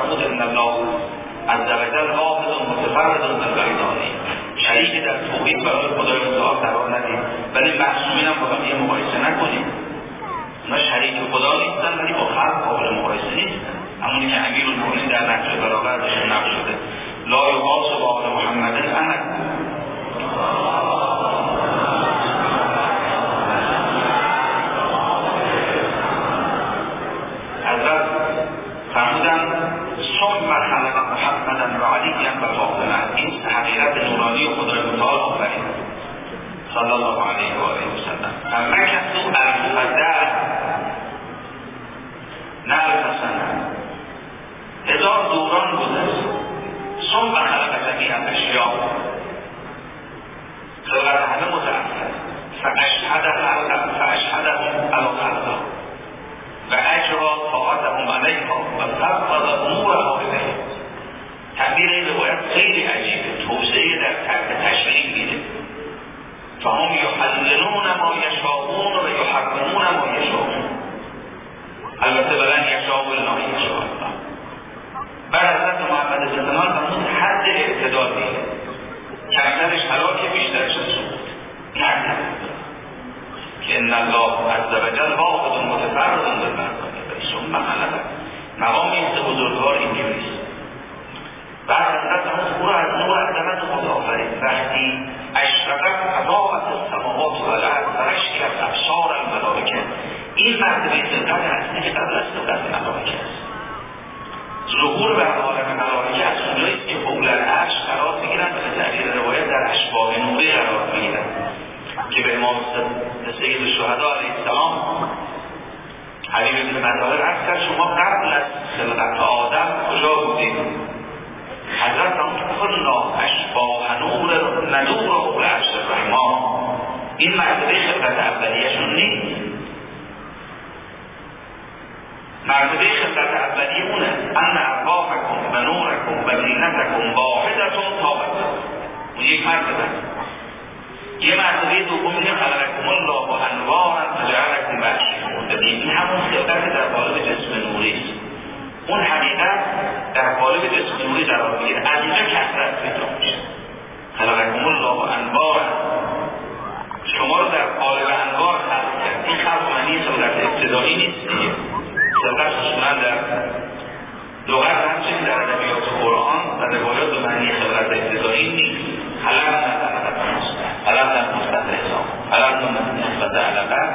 فرمود ان الله عز وجل واحد متفرد بالغیرانی، شریک در توحید برای خدای متعال قرار ندید، ولی معصومین هم با هم مقایسه نکنید. اونا شریک خدا نیستن ولی با خلق قابل مقایسه نیستن. همونی که امیرالمومنین در نهج البلاغه ازشون نقل شده، لا یقاس با آل محمد احد. حضرت فرمودن ثم خلق محمدا و علیا و فاطمه. این حقیقت نورانی خدای متعال آفرید صلی الله علیه و آله و سلم. اما کسو الفدر نه الفسنه 1000 دوران گذشت. ثم خلق جمیع الاشیاء، خلقت همه متأثر، فاشهدهم علی خلقها و اجرا طاعتهم علیها و فوض امورها الیه. تعبیر این روایت خیلی عجیبه، توسعه در ترک تشریع میده. فهم یحللون ما یشاءون و یحرمون ما یشاءون. البته بلن یشاء الله یشاء الله. بعد حضرت محمد زمان فرمود حد اعتدال میده، کمترش حلاکه بیشترش سود. نه که ان الله عز وجل واحد متفرد بالغیرانی ثم خلق. مقام این سه بزرگوار اینجوریست. بعد حضرت او را از نور عظمت خدا آفرید. وقتی اشرقت اضاءت السماوات و الارض فرشکت ابصار الملائکه. این مرتبه خلقت هستی که قبل از خلقت ملائکه است. ظهور به عالم ملائکه از اونجاییست که فوق العرش قرار میگیرن و به تعبیر روایت در اشباح نوری قرار میگیرن که به امام سید الشهدا علیه السلام حبیب بن مظاهر عرض کرد شما قبل از خلقت آدم کجا بودید؟ حضرت هم کلنا اشباح نور ندور فوق العرش الرحمن. این مرتبه خلقت اولیه‌شون نیست. مرتبه خلقت اولیه اونه ان ارواحکم و نورکم و زینتکم واحدتون طابت. اون یک مرتبه. یه مرتبه دومی که خلقکم الله و انوارا فجعلکم بشر. این همون خلقت در قالب جسم نوری است. اون حقیقت در قالب جسم نوری قرار میگیره. از اینجا کثرت پیدا میشه. خلقکم الله و انوارا، شما رو در قالب انوار خلق کرد. این خلق معنی خلقت ابتدایی نیست دیگه. خلقت اصولا در لغت همچنین در ادبیات قرآن و روایات به معنی خلقت ابتدایی نیست. علم در مثبت حساب، علم در مثبت علقه.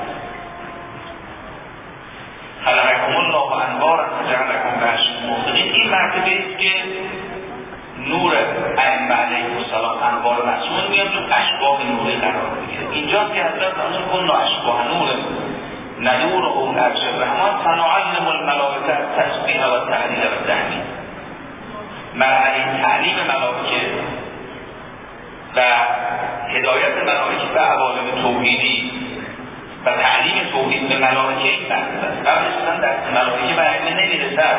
خلقکم الله و انوارا فجعلکم بشر مخلقین. این مرتبه است که نور ائمه علیهم السلام انوار معصوم میاد تو اشباح نوری قرار میگیره. اینجاست که حضرت فرمود کلنا اشباح نور ندور فوق العرش الرحمن فنعلم الملائکه التسبیح و التهلیل و التحمید. مرحله تعلیم ملائکه و هدایت ملائکه به عوالم توحیدی و تعلیم توحید به ملائکه این مرتبه است. قبل اصلا دست ملائکه به علم نمیرسد.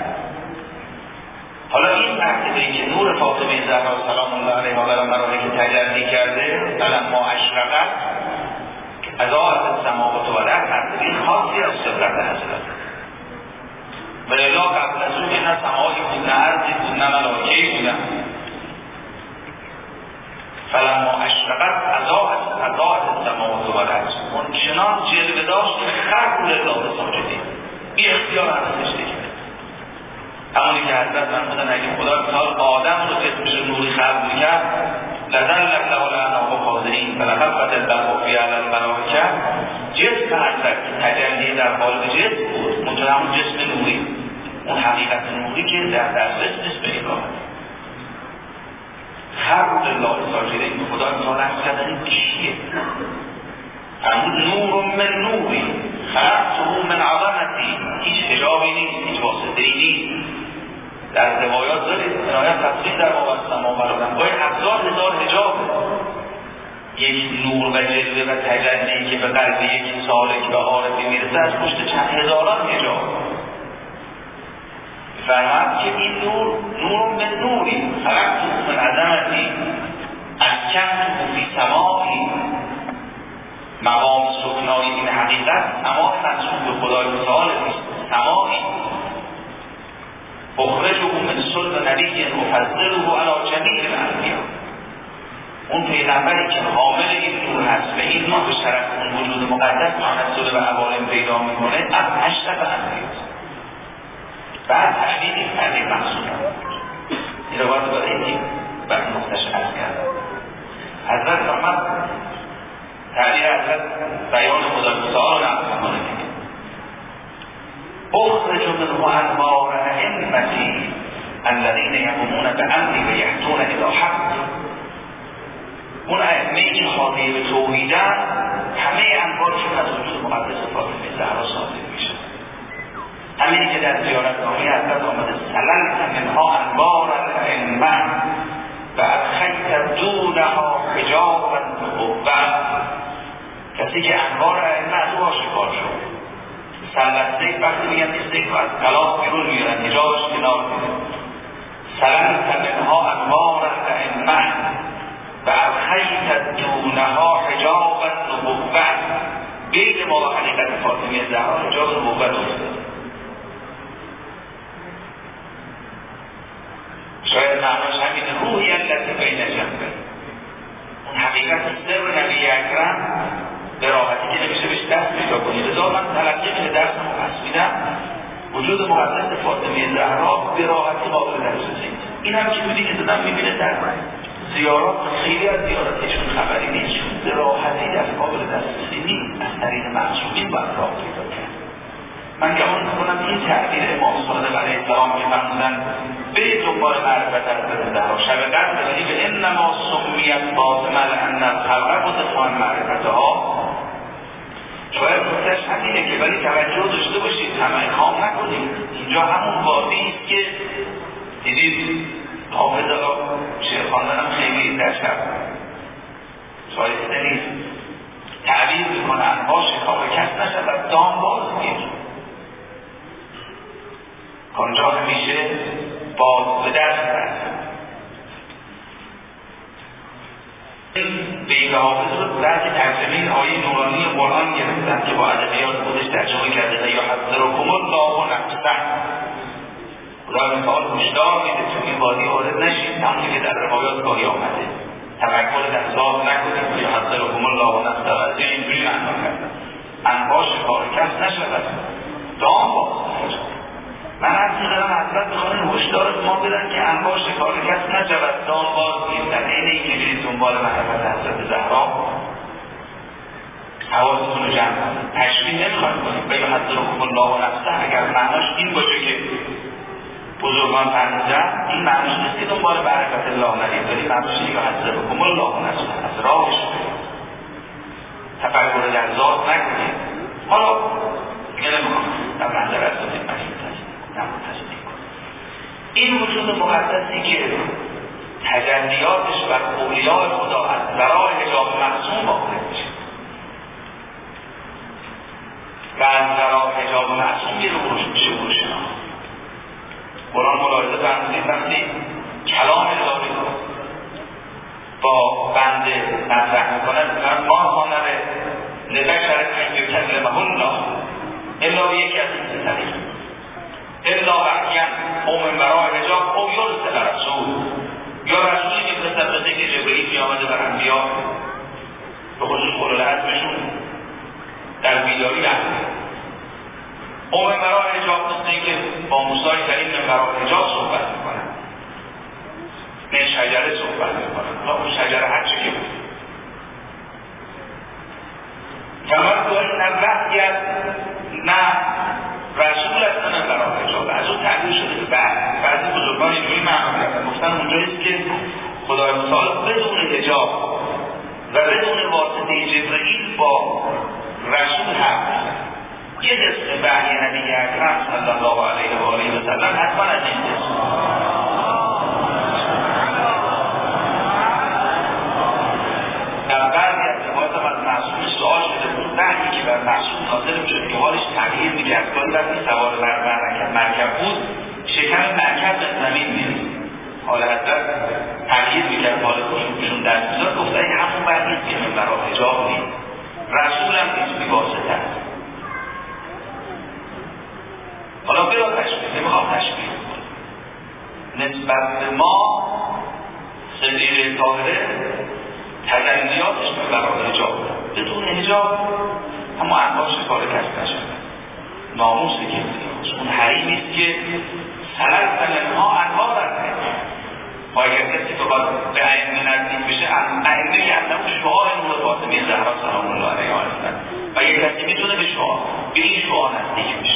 حالا این مرتبه‌ای که نور فاطمه زهرا سلام الله علیها بر ملائکه تجلی کرده، فلما اشرقت اضاءت السماوات و الارض، مرتبه خاصی از خلقت حضرت. ولی قبل از اون نه سماوی بود، نه ارضی بود، نه ملائکه‌ای بودن. فلما اشرقت اضاءت السماوات و الارض. اون چنان جلوه داشت که خرق لله ساجدین. بی اختیار ازش دیگه. همونی که حضرت فرمودن اگه خدا مثال آدم رو جسمش نوری خلق میکرد لذلک له الاعناق خاضعین فلخفت البرق فی علی الملائکه. جسم حضرت تجلی در قالب جسم بود، منتها همون جسم نوری، اون حقیقت نوری که در دسترس نیست به نگاه. خلق لله ساجدین به خدا مثال عرض کردن چیه؟ فرمود نور من نوری خلقته من عظمتی. هیچ حجابی نیست، هیچ واسطه‌ای نیست. در روایات دارید عنایت تفصیل در وابسته ما بردن باید 1000 حجاب. یک نور و جلوه و تجلی که به قلب یک سالک و عارفی میرسه از پشت چند هزاران حجاب. فرمود که این نور من نوری خلقته من عظمتی اسکنته فی سمائی. مقام سکنای این حقیقت اما منصوب به خدای متعال نیست، سمائی. اخرجه من صلب نبی افضله علی جمیع الانبیاء. اون پیغمبری که حامل این نور هست و این نور به شرف اون وجود مقدس تنزل به عوالم پیدا میکنه از اشرف انبیاء. بعد تشریح این تعبیر محصول این رو باید بایدیم بر نقطش عرض کردم. حضرت محمد تعبیر حضرت بیان خدا متعال نقل میکنه دیگه اخرج منه انوار ائمتی الذین یقومون بامری و یهدون الی حق. اون ائمه‌ای که حاضر به توحیدن همه انوارشون از وجود مقدس فاطمه زهرا صادر میشه. همینی که در زیارتنامه حضرت آمده سللت منها انوار الائمه و ادخلت دونها حجابا بقوة. کسی که انوار ائمه از او آشکار شد. سلسته وقتی میگن استیک و از کلاس بیرون میگن حجابش کنار میگن سللت منها انوار الائمه و ادخلت دونها حجابا بقوة. بین ما و حقیقت فاطمه زهرا حجاب بقوة افتاد. شاید معناش همین روحی التي بین جنبه، اون حقیقت سر نبی اکرم به راحتی که نمیشه بهش دست پیدا کنید. لذا من تلقی که درسمو پس میدم وجود مقدس فاطمه زهرا به راحتی قابل دسترسی. این هم که بودی که دادم میبینه در زیارات خیلی از زیاراتشون خبری نیست، چون به راحتی دست قابل دسترسی نیست، از طریق معصومین باید راه پیدا کرد. من گمان میکنم این تعبیر امام صادق علیه السلام که فرمودن به دنبال معرفت حضرت زهرا شب قدر ولی به انما سمیت فاطمه لان الخلق بتخوان معرفتها، شاید گفتش همینه که ولی توجه داشته باشید، همه کام نکنید. اینجا همون وادی است که دیدید حافظ شعر خواندنم خیلی در شب شایسته نیست، تعبیر میکنه انها شکاف کس نشود دام باز گیر. کنجا همیشه باز به دست برد. این بیگه حافظ رو بعضی ترجمه آیه نورانی قرآن گرفتن که با ادبیات خودش ترجمه کرده یا حضرکم الله و نفسه. خدا مثال هشدار میده چون این وادی وارد نشید، همونی که در روایات گاهی آمده تفکر در ذات نکنید یا حضرکم الله و نفسه. از اینجوری معنا کردن انباش کار کس نشود دام باز. من از می‌دارم حضرت می‌خوان هشدار ما بدن که انباش کار کس نشود دام باز گیر. در این که برید دنبال معرفت حضرت زهرا حواستون رو جمع کنید. تشبیه نمی‌خواید کنید به حضرکم الله و نفسه. اگر معناش این باشه که بزرگان فرمودن این معناش نیست که دنبال معرفت الله نرید، ولی معناش اینه که حضرکم الله و نفسه از راهش تفکر در ذات نکنید. حالا دیگه نمی‌خوام در منظر از این وجود مقدسی که تجلیاتش بر اولیاء خدا از برای حجاب معصوم واقع میشه و از برای حجاب معصوم یه رو میشه بروشنا. قرآن ملاحظه فرمودید وقتی کلام الهی رو با بنده مطرح میکنه ما خوانره لبشر ان یکلمه الله الا یکی از این طریق الا وحیا او من برای حجاب او یرسل رسول، یا رسولی که مثل که جبرئیل می آمده بر انبیا به خصوص اولو العزمشون در بیداری رفته. او من برای حجاب مثل این که با موسی کریم من برای حجاب صحبت میکنن، من شجره صحبت میکنن، اون شجره هر چی که بود کمر دوی نبرحیت نه رسول است من برای حجاب. از اون تعبیر شده که بعضی بزرگان اینجوری معنا کردن، گفتن اونجاییست که خدای متعال بدون حجاب و بدون واسطه جبرئیل با رسول حرف میزنه. یه قسم وحی نبی اکرم صلی الله علیه و آله و سلم حتما از این قسم در بعضی از روایات از معصوم سوال شده بود وحی که بر معصوم نازل میشد که حالش تغییر میکرد، گاهی وقتی سوار بر مرکب بود شکم مرکب به زمین میرید، حال حضرت تغییر میکرد، حال خشوعشون دست میزاد. گفته این همون وحی است که من برای حجاب نیست، رسول هم نیست، بی‌واسطه است. حالا بلا تشبیه نمیخوام تشبیه کنم، نسبت به ما صدیقه طاهره تجلیاتش به برای حجاب بدون حجاب اما انباش کار کسب نشده ناموس کسی اون حریمی است که سلسل ها انها دارد و اگر کسی که باید به ائمه نزدیک بشه ائمه که اصلا شعار نور فاطمه زهرا سلام الله علیها هستند و اگر کسی میتونه به شعار به این شعار نزدیک بشه